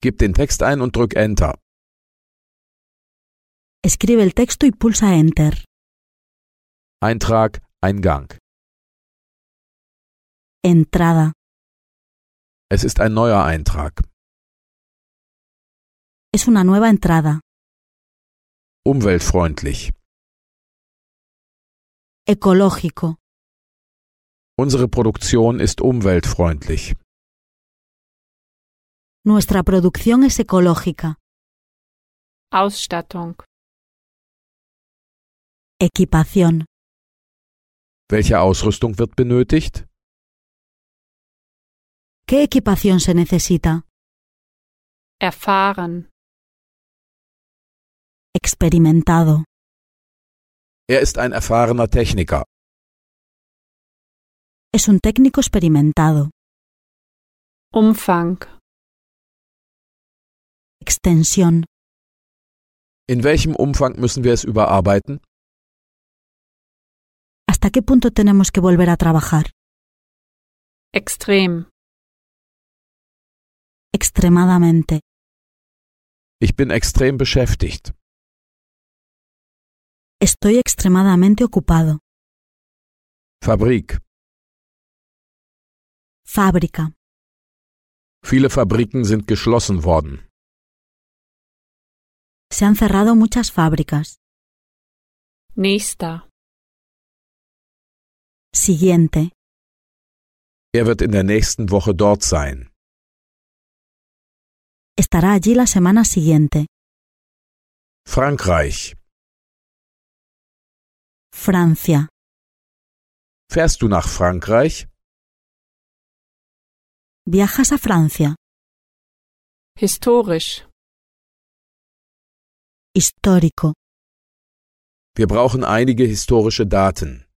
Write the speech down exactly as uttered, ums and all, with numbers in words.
Gib den Text ein und drück Enter. Escribe el texto y pulsa Enter. Eintrag, Eingang. Entrada. Es ist ein neuer Eintrag. Es una nueva entrada. Umweltfreundlich. Ecológico. Unsere Produktion ist umweltfreundlich. Nuestra producción es ecológica. Ausstattung. Equipación. Welche Ausrüstung wird benötigt? ¿Qué equipación se necesita? Erfahren. Experimentado. Er ist ein erfahrener Techniker. Es un técnico experimentado. Umfang. Extensión. In welchem Umfang müssen wir es überarbeiten? ¿Hasta qué punto tenemos que volver a trabajar? Extrem. Extremadamente. Ich bin extrem beschäftigt. Estoy extremadamente ocupado. Fabrik. Fábrica. Viele Fabriken sind geschlossen worden. Se han cerrado muchas fábricas. Nächster. Siguiente. Er wird in der nächsten Woche dort sein. Estará allí la semana siguiente. Frankreich. Francia. Fährst du nach Frankreich? ¿Viajas a Francia? Historisch. Histórico. Wir brauchen einige historische Daten.